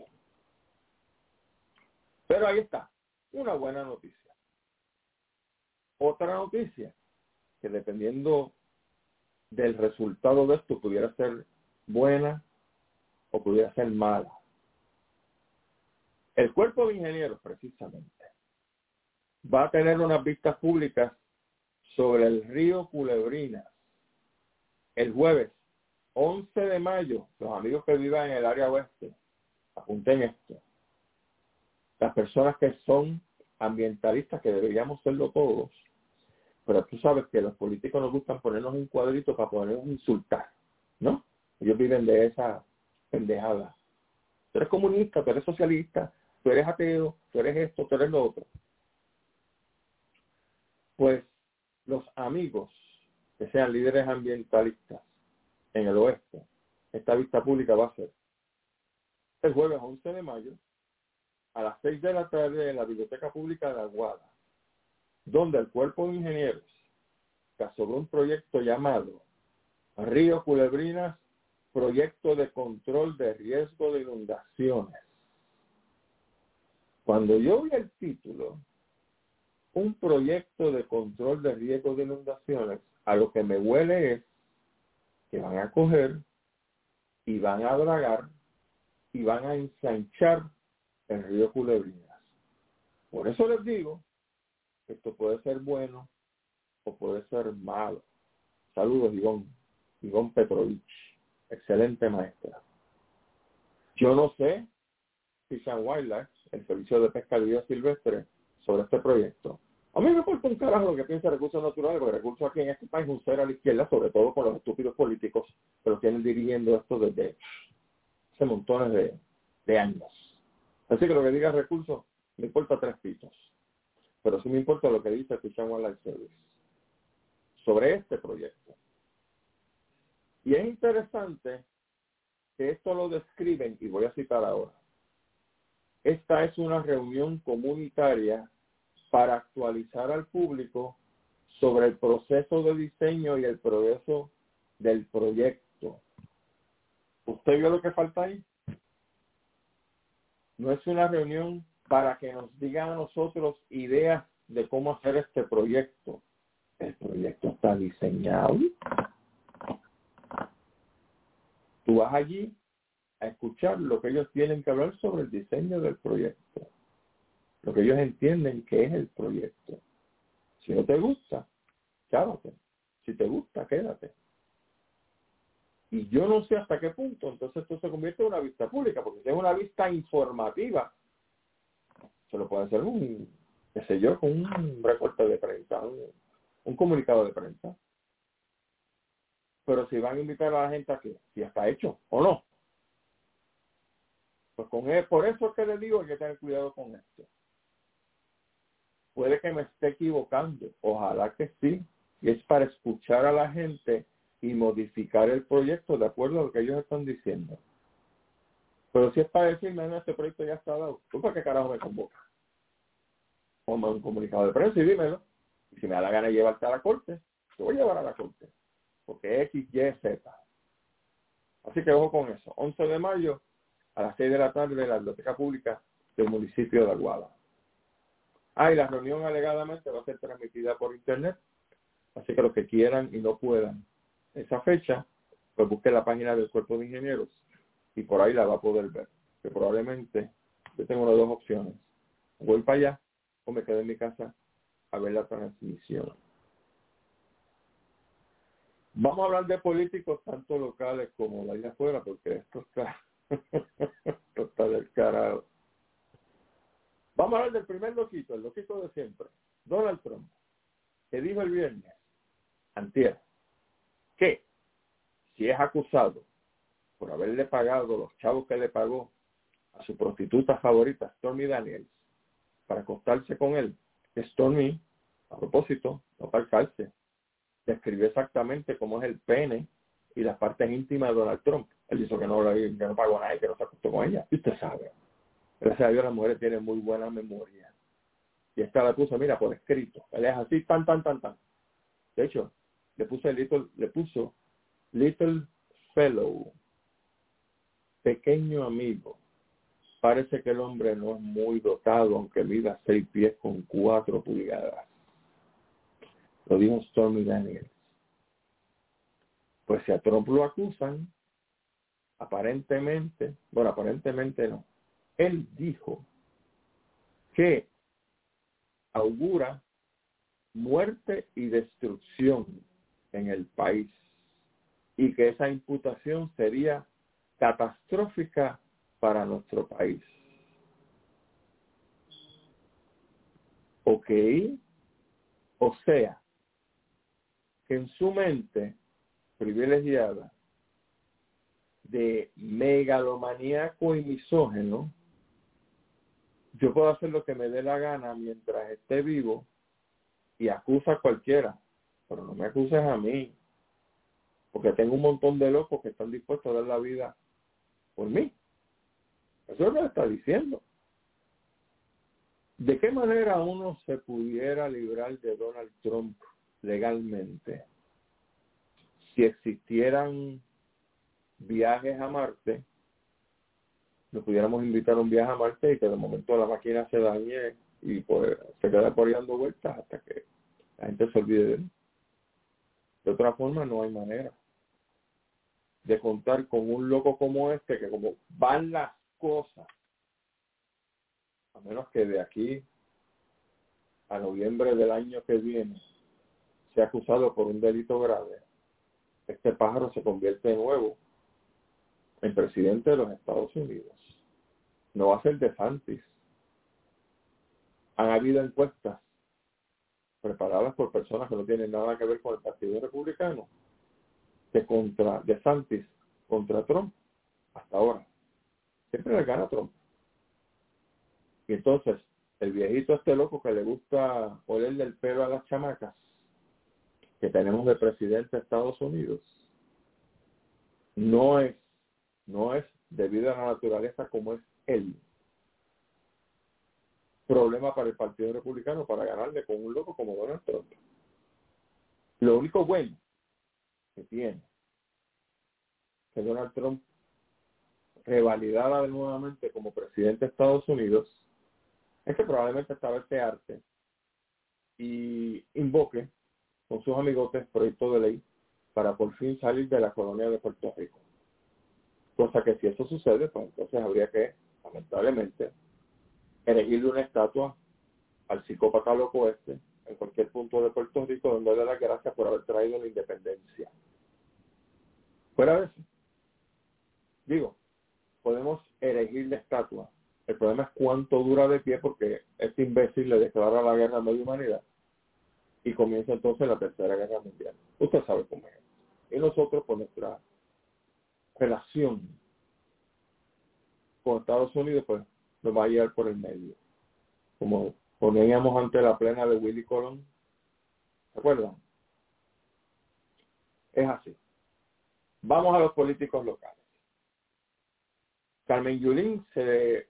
Pero ahí está, una buena noticia. Otra noticia, que dependiendo del resultado de esto pudiera ser buena o pudiera ser mala. El cuerpo de ingenieros, precisamente, va a tener unas vistas públicas sobre el río Culebrinas el jueves once de mayo. Los amigos que vivan en el área oeste, apunten esto. Las personas que son ambientalistas, que deberíamos serlo todos, pero tú sabes que los políticos nos gustan ponernos un cuadrito para podernos insultar, ¿no? Ellos viven de esa pendejada. Tú eres comunista, tú eres socialista, tú eres ateo, tú eres esto, tú eres lo otro. Pues los amigos que sean líderes ambientalistas en el oeste. Esta vista pública va a ser el jueves once de mayo a las seis de la tarde en la Biblioteca Pública de Aguada, donde el Cuerpo de Ingenieros, sobre un proyecto llamado Río Culebrinas, Proyecto de Control de Riesgo de Inundaciones. Cuando yo vi el título, un proyecto de control de riesgo de inundaciones, a lo que me huele es que van a coger y van a dragar y van a ensanchar el río Culebrinas. Por eso les digo, esto puede ser bueno o puede ser malo. Saludos, Ivonne. Ivonne Petrovich, excelente maestra. Yo no sé Fish and Wildlife, el servicio de pesca de vida silvestre, sobre este proyecto. A mí me importa un carajo lo que piensa Recursos Naturales, porque Recursos aquí en este país es un cero a la izquierda, sobre todo con los estúpidos políticos que los tienen dirigiendo esto desde hace montones de, de años. Así que lo que diga Recursos, me importa tres pitos. Pero sí me importa lo que dice Fish and Wildlife Service sobre este proyecto. Y es interesante que esto lo describen, y voy a citar ahora. Esta es una reunión comunitaria para actualizar al público sobre el proceso de diseño y el progreso del proyecto. ¿Usted vio lo que falta ahí? No es una reunión para que nos digan a nosotros ideas de cómo hacer este proyecto. El proyecto está diseñado. Tú vas allí a escuchar lo que ellos tienen que hablar sobre el diseño del proyecto. Lo que ellos entienden que es el proyecto. Si no te gusta, chávate. Si te gusta, quédate. Y yo no sé hasta qué punto, entonces esto se convierte en una vista pública, porque si es una vista informativa, se lo puede hacer un, qué sé yo, con un recorte de prensa, un, un comunicado de prensa. Pero si van a invitar a la gente a que, si está hecho o no. Pues con él, por eso es que les digo que hay que tener cuidado con esto. Puede que me esté equivocando, ojalá que sí, y es para escuchar a la gente y modificar el proyecto de acuerdo a lo que ellos están diciendo. Pero si es para decirme, no, este proyecto ya está dado, ¿tú para qué carajo me convoca? Ponme un comunicado de prensa y dímelo. Y si me da la gana de llevarte a la corte, te voy a llevar a la corte, porque X, Y, Z. Así que ojo con eso. once de mayo a las seis de la tarde en la Biblioteca Pública del municipio de Aguada. Ah, y la reunión alegadamente va a ser transmitida por internet, así que los que quieran y no puedan esa fecha, pues busquen la página del Cuerpo de Ingenieros y por ahí la va a poder ver. Que probablemente yo tengo las dos opciones. Voy para allá o me quedo en mi casa a ver la transmisión. Vamos a hablar de políticos tanto locales como de allá afuera, porque esto está, esto está del carajo. Vamos a hablar del primer loquito, el loquito de siempre, Donald Trump, que dijo el viernes, antier, que si es acusado por haberle pagado los chavos que le pagó a su prostituta favorita, Stormy Daniels, para acostarse con él, que Stormy, a propósito, no para el cárcel, describió exactamente cómo es el pene y las partes íntimas de Donald Trump. Él dijo que no, que no pagó a nadie, que no se acostó con ella. Y usted sabe, gracias a Dios las mujeres tienen muy buena memoria. Y esta la puso, mira, por escrito. Él es así, tan, tan, tan, tan. De hecho, le puso little, le puso little fellow, pequeño amigo. Parece que el hombre no es muy dotado, aunque mida seis pies con cuatro pulgadas. Lo dijo Stormy Daniels. Pues si a Trump lo acusan, aparentemente, bueno, aparentemente no. Él dijo que augura muerte y destrucción en el país y que esa imputación sería catastrófica para nuestro país. ¿Ok? O sea, que en su mente privilegiada de megalomaníaco y misógeno, yo puedo hacer lo que me dé la gana mientras esté vivo y acusa a cualquiera, pero no me acuses a mí, porque tengo un montón de locos que están dispuestos a dar la vida por mí. Eso es lo que está diciendo. ¿De qué manera uno se pudiera librar de Donald Trump legalmente si existieran viajes a Marte? Nos pudiéramos invitar a un viaje a Marte y que de momento la máquina se dañe y pues se queda por ahí dando vueltas hasta que la gente se olvide de él. De otra forma no hay manera de contar con un loco como este, que como van las cosas, a menos que de aquí a noviembre del año que viene sea acusado por un delito grave, este pájaro se convierte de nuevo en presidente de los Estados Unidos. No va a ser DeSantis. Han habido encuestas preparadas por personas que no tienen nada que ver con el Partido Republicano, que contra DeSantis, contra Trump, hasta ahora, siempre le gana Trump. Y entonces, el viejito este loco que le gusta olerle el pelo a las chamacas que tenemos de presidente de Estados Unidos, no es, no es debido a la naturaleza como es él. Problema para el Partido Republicano para ganarle con un loco como Donald Trump. Lo único bueno que tiene que Donald Trump revalidara nuevamente como presidente de Estados Unidos es que probablemente esta vez se arte y invoque con sus amigotes proyecto de ley para por fin salir de la colonia de Puerto Rico. Cosa que si eso sucede, pues entonces habría que, lamentablemente, erigirle una estatua al psicópata loco este en cualquier punto de Puerto Rico donde le da las gracias por haber traído la independencia. Fuera de eso, digo, podemos erigir la estatua. El problema es cuánto dura de pie, porque este imbécil le declara la guerra a media humanidad y comienza entonces la tercera guerra mundial. Usted sabe cómo es. Y nosotros, por nuestra relación con Estados Unidos, pues nos va a llevar por el medio. Como poníamos ante la plena de Willy Colón. ¿Se acuerdan? Es así. Vamos a los políticos locales. Carmen Yulín se,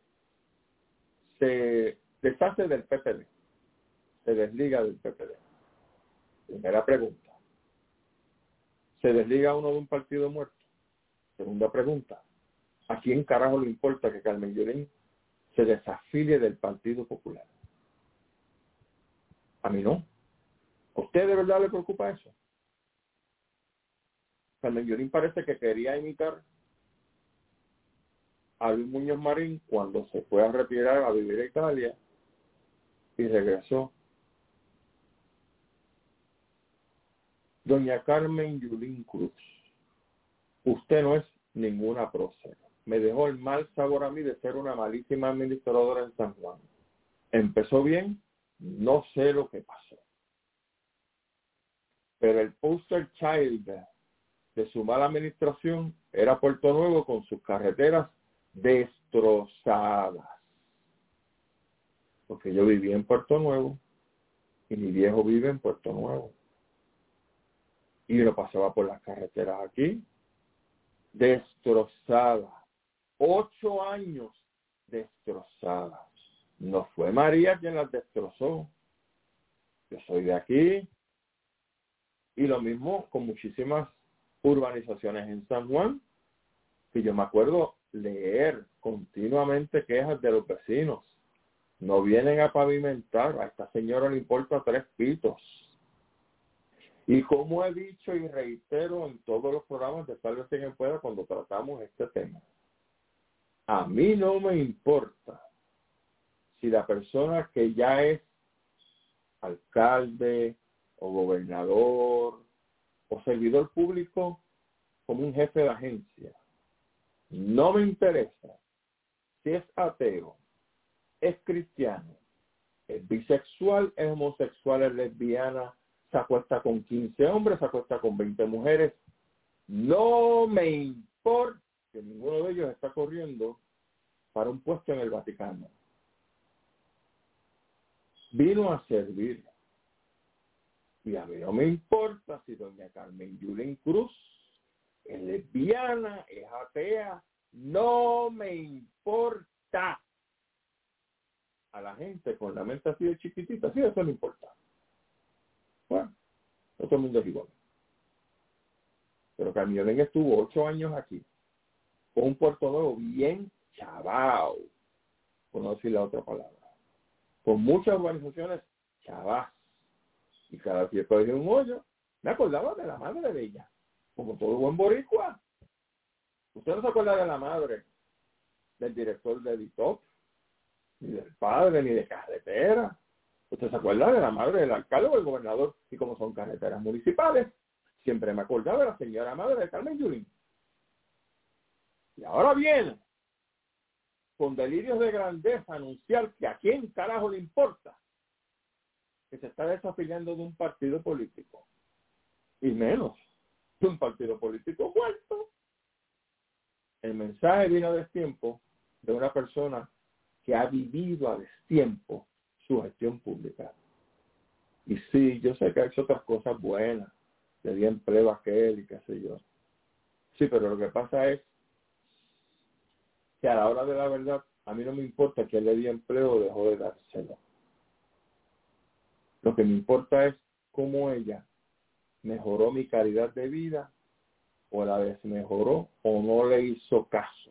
se deshace del P P D. Se desliga del P P D. Primera pregunta. ¿Se desliga uno de un partido muerto? Segunda pregunta. ¿A quién carajo le importa que Carmen Yulín se desafilie del Partido Popular? A mí no. ¿A usted de verdad le preocupa eso? Carmen Yulín parece que quería imitar a Luis Muñoz Marín cuando se fue a retirar a vivir a Italia y regresó. Doña Carmen Yulín Cruz, usted no es ninguna prócer. Me dejó el mal sabor a mí de ser una malísima administradora en San Juan. Empezó bien, no sé lo que pasó. Pero el poster child de su mala administración era Puerto Nuevo con sus carreteras destrozadas. Porque yo viví en Puerto Nuevo y mi viejo vive en Puerto Nuevo. Y yo pasaba por las carreteras aquí, destrozadas. Ocho años destrozadas. No fue María quien las destrozó. Yo soy de aquí. Y lo mismo con muchísimas urbanizaciones en San Juan, que yo me acuerdo leer continuamente quejas de los vecinos. No vienen a pavimentar, a esta señora le importa tres pitos. Y como he dicho y reitero en todos los programas de Sálvese quien pueda cuando tratamos este tema, a mí no me importa si la persona que ya es alcalde o gobernador o servidor público como un jefe de agencia, no me interesa si es ateo, es cristiano, es bisexual, es homosexual, es lesbiana, se acuesta con quince hombres, se acuesta con veinte mujeres. No me importa que ninguno de ellos está corriendo para un puesto en el Vaticano. Vino a servir. Y a mí no me importa si doña Carmen Yulín Cruz es lesbiana, es atea, no me importa. A la gente con la mente así de chiquitita, sí, eso no importa. Bueno, todo el mundo es igual. Pero Camionen estuvo ocho años aquí, con un Puerto Nuevo bien chavao, por no decir la otra palabra, con muchas organizaciones chavas, y cada vez que había un hoyo, me acordaba de la madre de ella, como todo buen boricua. Usted no se acuerda de la madre del director de Editop, ni del padre, ni de carretera. Usted se acuerda de la madre del alcalde o del gobernador, y como son carreteras municipales, siempre me acordaba de la señora madre de Carmen Yulín. Y ahora viene, con delirios de grandeza, anunciar que a quién carajo le importa que se está desafiliando de un partido político, y menos de un partido político muerto. El mensaje vino a destiempo de una persona que ha vivido a destiempo su gestión pública. Y sí, yo sé que ha hecho otras cosas buenas, le di empleo a aquel y qué sé yo. Sí, pero lo que pasa es que a la hora de la verdad, a mí no me importa que él le di empleo o dejó de dárselo. Lo que me importa es cómo ella mejoró mi calidad de vida, o la desmejoró, o no le hizo caso.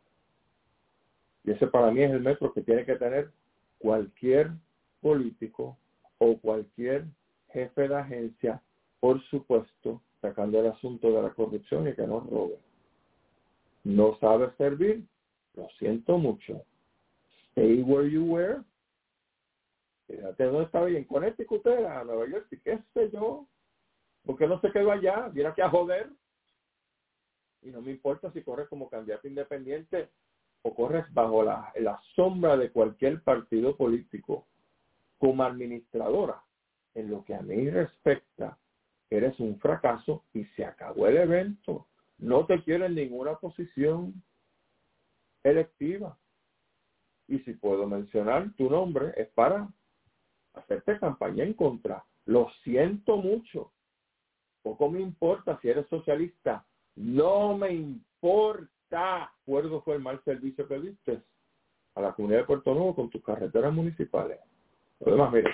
Y ese para mí es el metro que tiene que tener cualquier político o cualquier jefe de agencia, por supuesto, sacando el asunto de la corrupción y que no robe. No sabe servir, lo siento mucho. Stay where you were. Fíjate dónde estaba bien. Con este que usted era a Nueva York, y qué sé yo. ¿Por qué no se quedó allá? Viene aquí a joder. Y no me importa si corres como candidato independiente o corres bajo la, la sombra de cualquier partido político. Como administradora, en lo que a mí respecta, eres un fracaso y se acabó el evento. No te quiero en ninguna posición electiva. Y si puedo mencionar tu nombre, es para hacerte campaña en contra. Lo siento mucho. Poco me importa si eres socialista. No me importa. Acuerdo fue el mal servicio que diste a la comunidad de Puerto Nuevo con tus carreteras municipales. Lo demás, mire,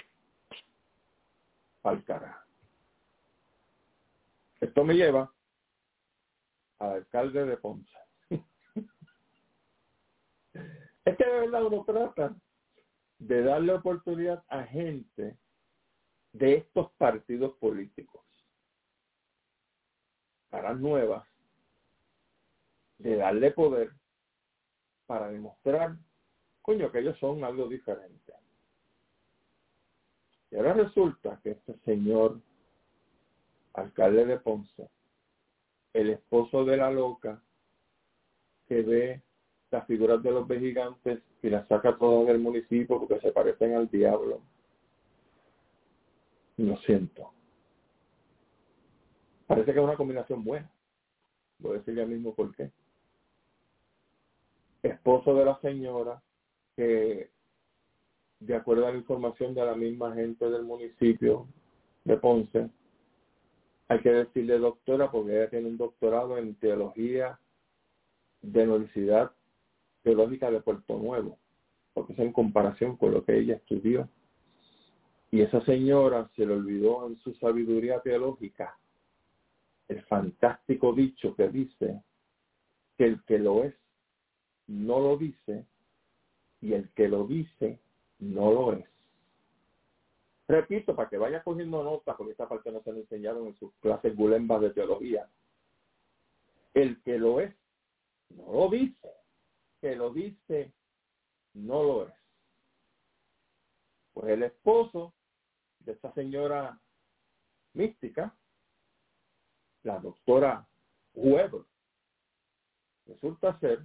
al carajo. Esto me lleva al alcalde de Ponce. Es que de verdad uno trata de darle oportunidad a gente de estos partidos políticos, caras nuevas, de darle poder para demostrar, coño, que ellos son algo diferente. Y ahora resulta que este señor alcalde de Ponce, el esposo de la loca, que ve las figuras de los gigantes y las saca todas del municipio porque se parecen al diablo. Lo siento. Parece que es una combinación buena. Voy a decir ya mismo por qué. Esposo de la señora que, de acuerdo a la información de la misma gente del municipio de Ponce, hay que decirle doctora porque ella tiene un doctorado en teología de la Universidad Teológica de Puerto Nuevo, porque es en comparación con lo que ella estudió. Y esa señora se le olvidó en su sabiduría teológica el fantástico dicho que dice que el que lo es no lo dice y el que lo dice no lo es. Repito, para que vaya cogiendo notas, porque esta parte no se le enseñaron en sus clases gulembas de teología. El que lo es no lo dice, que lo dice no lo es. Pues el esposo de esta señora mística, la doctora Weber, resulta ser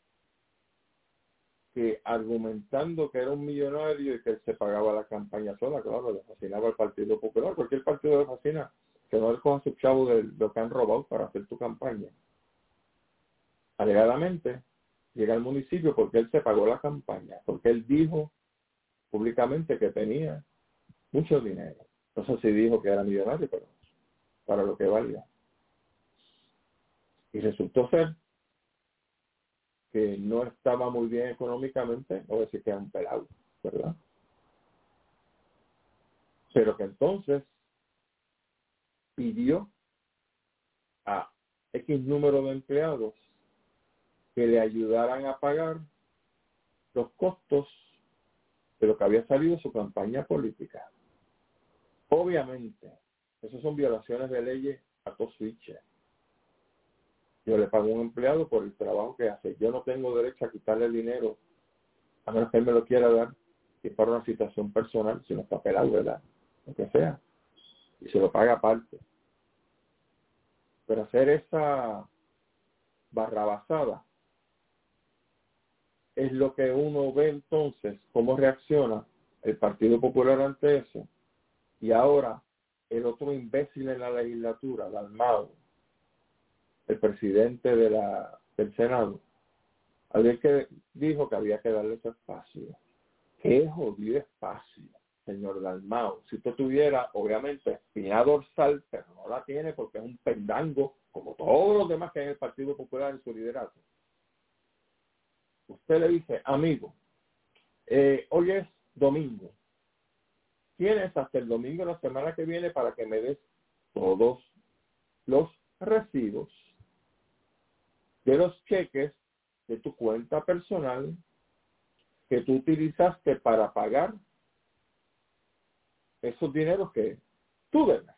que argumentando que era un millonario y que él se pagaba la campaña sola, claro, le fascinaba el Partido Popular, cualquier partido le fascina que no le cojan su chavo de lo que han robado para hacer tu campaña. Alegadamente llega al municipio porque él se pagó la campaña, porque él dijo públicamente que tenía mucho dinero. No sé si dijo que era millonario, pero para lo que valía. Y resultó ser que no estaba muy bien económicamente, o decir que era un pelado, ¿verdad? Pero que entonces pidió a X número de empleados que le ayudaran a pagar los costos de lo que había salido de su campaña política. Obviamente, esas son violaciones de leyes a todo switch. Yo le pago a un empleado por el trabajo que hace. Yo no tengo derecho a quitarle dinero, a menos que él me lo quiera dar, si es para una situación personal, si no está pelado, ¿verdad? Lo que sea. Y se lo paga aparte. Pero hacer esa barrabasada es lo que uno ve entonces, cómo reacciona el Partido Popular ante eso. Y ahora, el otro imbécil en la legislatura, Dalmau, el presidente de la, del Senado, alguien que dijo que había que darle ese espacio. ¡Qué jodido espacio, señor Dalmau! Si usted tuviera, obviamente, espina dorsal, pero no la tiene porque es un pendango, como todos los demás que hay en el Partido Popular en su liderato. Usted le dice, amigo, eh, hoy es domingo. Tienes hasta el domingo de la semana que viene para que me des todos los recibos de los cheques de tu cuenta personal que tú utilizaste para pagar esos dineros que tú debes.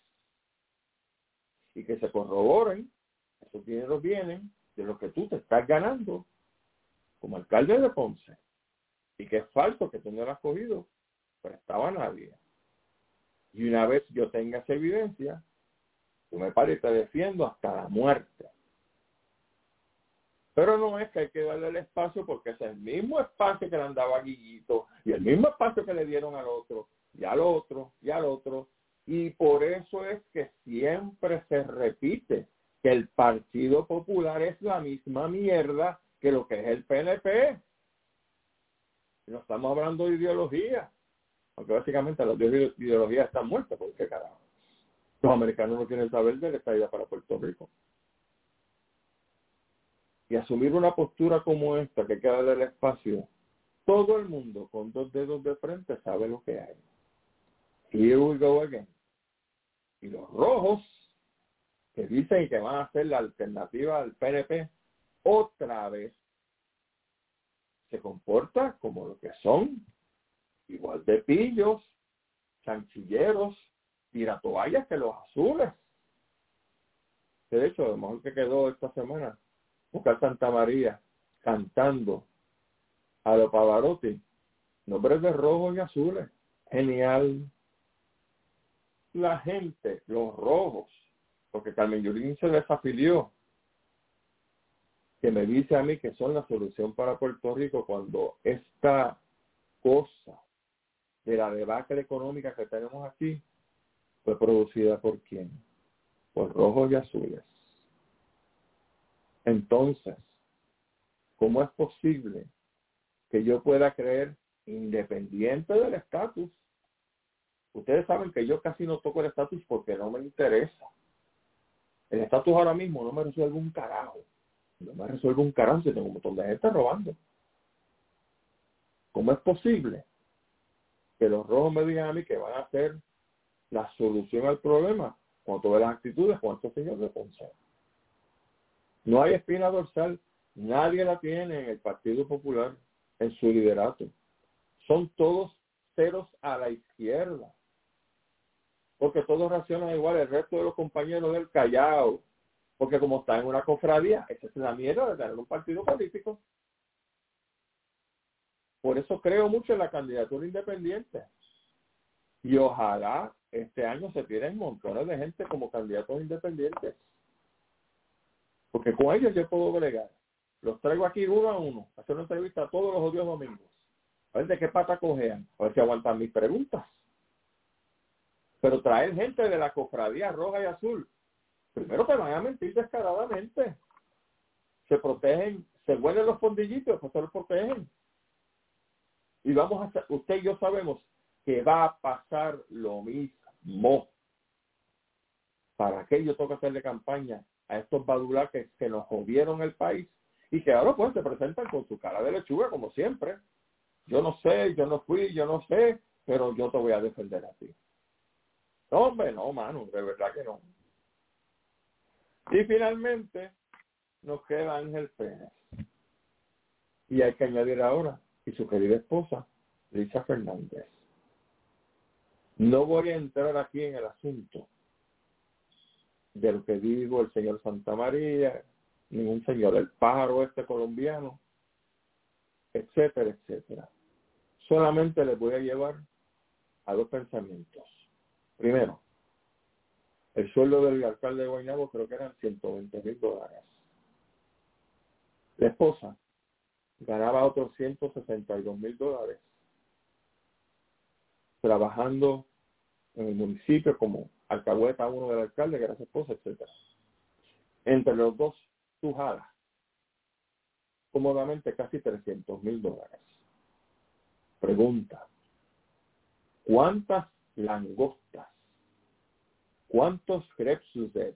Y que se corroboren, esos dineros vienen de lo que tú te estás ganando como alcalde de Ponce. Y que es falso que tú no lo has cogido, prestado a nadie. Y una vez yo tenga esa evidencia, yo me paro y te defiendo hasta la muerte. Pero no es que hay que darle el espacio porque es el mismo espacio que le andaba a Guillito y el mismo espacio que le dieron al otro y al otro y al otro. Y por eso es que siempre se repite que el Partido Popular es la misma mierda que lo que es el P N P. No estamos hablando de ideología, aunque básicamente las dos ideologías están muertas, porque carajo. Los americanos no quieren saber de la estadía para Puerto Rico. Y asumir una postura como esta, que hay que darle el espacio, todo el mundo con dos dedos de frente sabe lo que hay. Here we go again. Y los rojos, que dicen que van a ser la alternativa al P N P, otra vez se comporta como lo que son, igual de pillos, chanchilleros, tiratoallas que los azules. De hecho, a lo mejor que quedó esta semana, buscar Santa María cantando a los Pavarotti, nombres de rojos y azules. Genial. La gente, los rojos, porque Carmen Yulín se desafilió, que me dice a mí que son la solución para Puerto Rico cuando esta cosa de la debacle económica que tenemos aquí fue producida por quién? Por rojos y azules. Entonces, ¿cómo es posible que yo pueda creer independiente del estatus? Ustedes saben que yo casi no toco el estatus porque no me interesa. El estatus ahora mismo no me resuelve un carajo. No me resuelve un carajo si tengo un montón de gente robando. ¿Cómo es posible que los rojos me digan a mí que van a ser la solución al problema cuando tú ves las actitudes con estos señores de Ponce? No hay espina dorsal. Nadie la tiene en el Partido Popular, en su liderato. Son todos ceros a la izquierda. Porque todos reaccionan igual, el resto de los compañeros del Callao. Porque como están en una cofradía, esa es la mierda de tener un partido político. Por eso creo mucho en la candidatura independiente. Y ojalá este año se tiren montones de gente como candidatos independientes. Porque con ellos yo puedo bregar. Los traigo aquí uno a uno, a hacer una entrevista todos los odios domingos. A ver de qué pata cojean, a ver si aguantan mis preguntas. Pero traer gente de la cofradía roja y azul, primero te van a mentir descaradamente. Se protegen, se huelen los fondillitos, después se los protegen. Y vamos a hacer, usted y yo sabemos que va a pasar lo mismo. ¿Para qué yo tengo que hacerle campaña a estos badulá que, que nos jodieron el país y que ahora pues se presentan con su cara de lechuga como siempre. Yo no sé, yo no fui, yo no sé, pero yo te voy a defender a ti. No, hombre, no, mano, de verdad que no. Y finalmente nos queda Ángel Pérez. Y hay que añadir ahora, y su querida esposa, Lisa Fernández. No voy a entrar aquí en el asunto de lo que digo el señor Santa María, ningún señor, el pájaro este colombiano, etcétera, etcétera. Solamente les voy a llevar a dos pensamientos. Primero, el sueldo del alcalde de Guaynabo creo que eran ciento veinte mil dólares. La esposa ganaba otros ciento sesenta y dos mil dólares trabajando en el municipio como alcahueta uno del alcalde, que era su esposa, etcétera. Entre los dos, tú jalas cómodamente casi trescientos mil dólares. Pregunta, ¿cuántas langostas, cuántos crepes Suzette,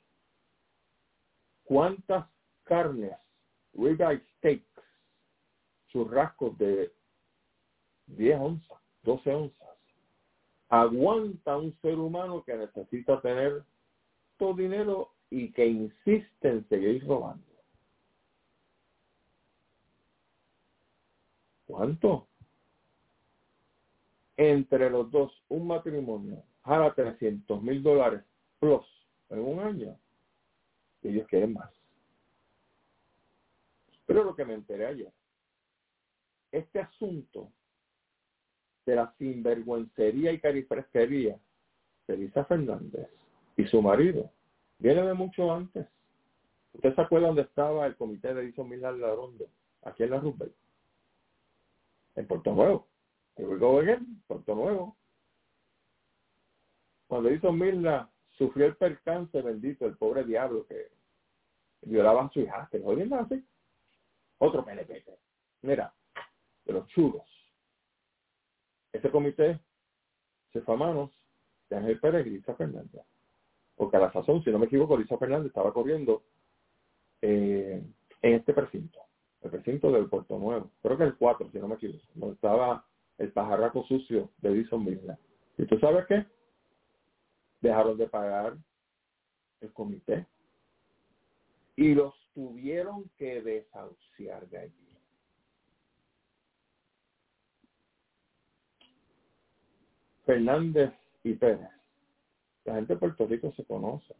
cuántas carnes, ribeye steaks, churrascos de diez onzas, doce onzas, aguanta un ser humano que necesita tener todo dinero y que insiste en seguir robando? ¿Cuánto? Entre los dos, un matrimonio jala trescientos mil dólares plus en un año. Y ellos quieren más. Pero lo que me enteré ayer, este asunto de la sinvergüencería y carifresquería de Lisa Fernández y su marido viene de mucho antes. ¿Usted se acuerda dónde estaba el comité de Edison Milán Larondo? Aquí en la Roosevelt, en Puerto Nuevo. Here we go again, Puerto Nuevo. Cuando Edison Milán sufrió el percance, bendito, el pobre diablo que violaba a su hijastra, ¿oyen así? Otro P N P. Mira, de los chulos. Ese comité se fue a manos de Ángel Pérez y Lisa Fernández. Porque a la sazón, si no me equivoco, Lisa Fernández estaba corriendo eh, en este precinto, el precinto del Puerto Nuevo. Creo que el cuatro, si no me equivoco, donde estaba el pajarraco sucio de Edison Milán. ¿Y tú sabes qué? Dejaron de pagar el comité y los tuvieron que desahuciar de allí. Fernández y Pérez. La gente de Puerto Rico se conoce.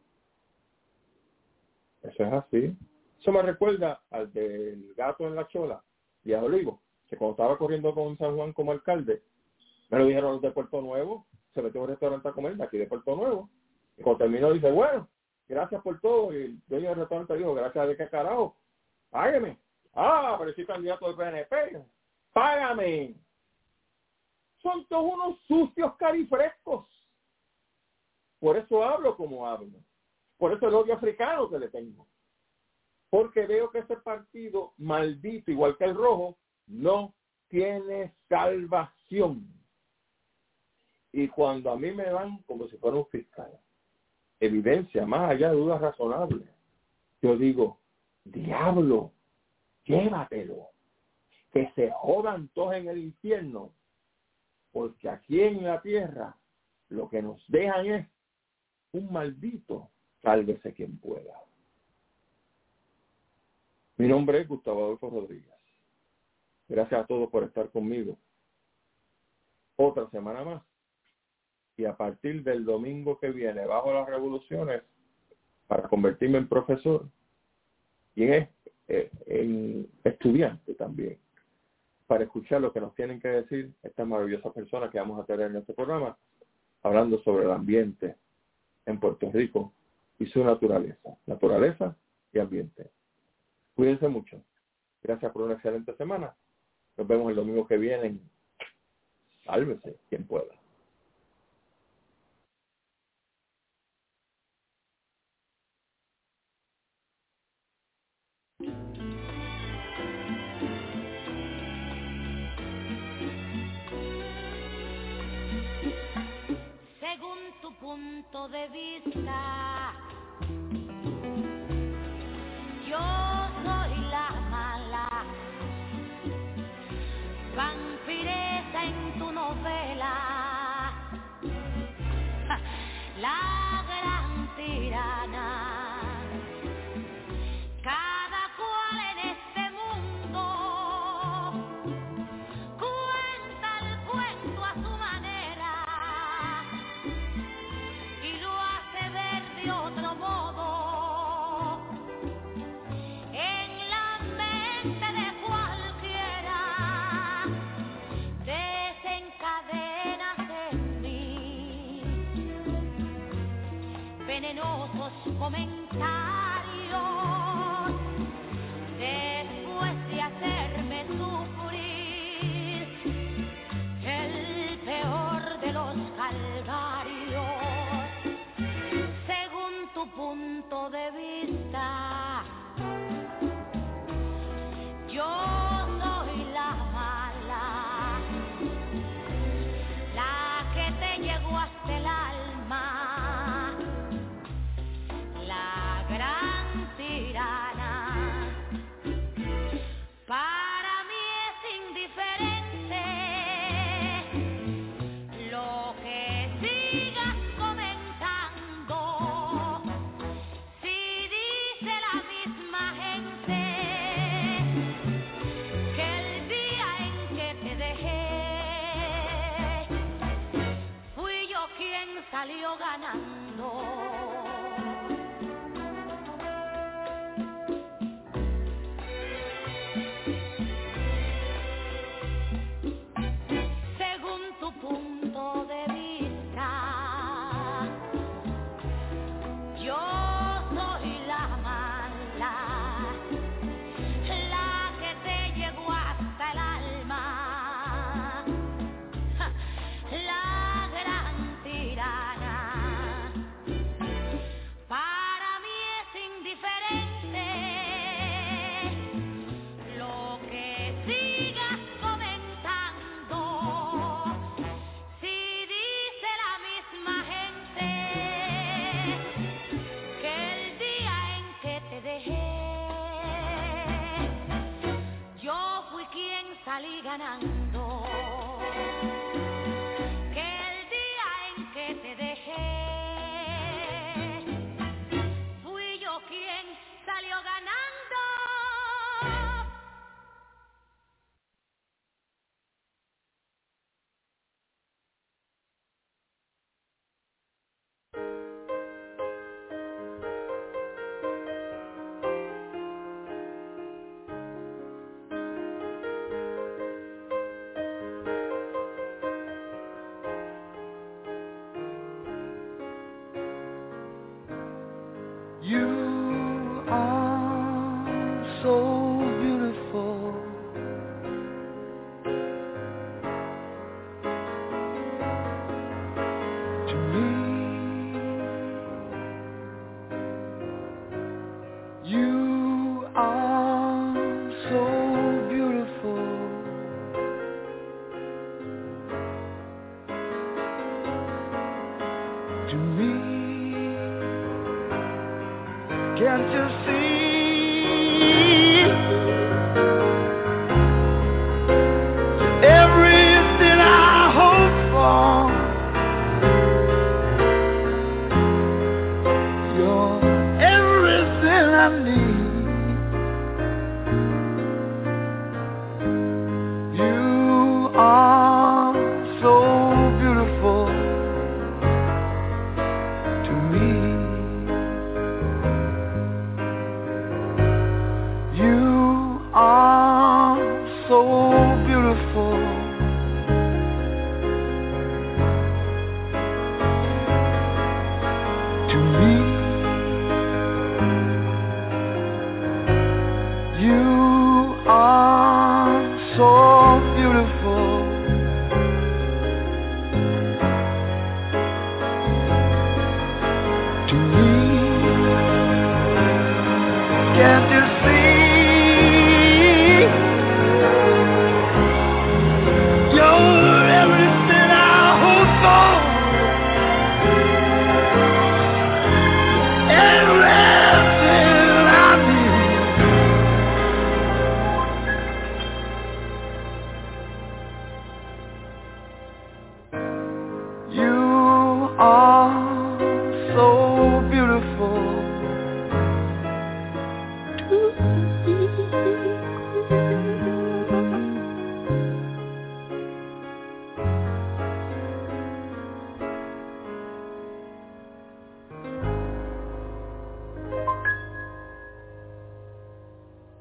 Eso es así. Eso me recuerda al del gato en la chola, Díaz Olivo, que cuando estaba corriendo con San Juan como alcalde, me lo dijeron los de Puerto Nuevo, se metió a un restaurante a comer de aquí de Puerto Nuevo, y cuando terminó dice, bueno, gracias por todo, y el dueño del restaurante dijo, gracias de qué carajo, págame. Ah, pero soy candidato del P N P, págame. Son todos unos sucios carifrescos. Por eso hablo como hablo. Por eso el odio africano que le tengo. Porque veo que ese partido maldito, igual que el rojo, no tiene salvación. Y cuando a mí me dan como si fuera un fiscal, evidencia más allá de dudas razonables, yo digo, diablo, llévatelo. Que se jodan todos en el infierno. Porque aquí en la tierra lo que nos dejan es un maldito, sálvese quien pueda. Mi nombre es Gustavo Adolfo Rodríguez. Gracias a todos por estar conmigo. Otra semana más. Y a partir del domingo que viene, bajo las revoluciones, para convertirme en profesor y en, en estudiante también, para escuchar lo que nos tienen que decir estas maravillosas personas que vamos a tener en este programa, hablando sobre el ambiente en Puerto Rico y su naturaleza, naturaleza y ambiente. Cuídense mucho. Gracias por una excelente semana. Nos vemos el domingo que viene. Sálvese quien pueda. Según tu punto de vista, novela, la gran tirana. Cada cual en este mundo cuenta el cuento a su manera y lo hace ver de otro modo. En la mente de cualquiera desencadenas en mí venenosos comentarios después de hacerme sufrir el peor de los calvarios. Según tu punto de vista, yo soy la mala, la que te llegó hasta el alma, la gran tirana. Para mí es indiferente lo que sigas comentando. Si dice la misma gente que el día en que te dejé fui yo quien salió ganando. Según tu punto de vista, yo soy la mala, la que te llegó hasta el alma, la gran tirana. Para mí es indiferente lo que sigas comentando. Si dice la misma gente que el día en que te dejé yo fui quien salí ganando, que el día en que te dejé fui yo quien salió ganando. You are so beautiful. To me, you are so beautiful. To me, can't you see? Everything I hope for, you're everything I need. You are so beautiful to me. beautiful.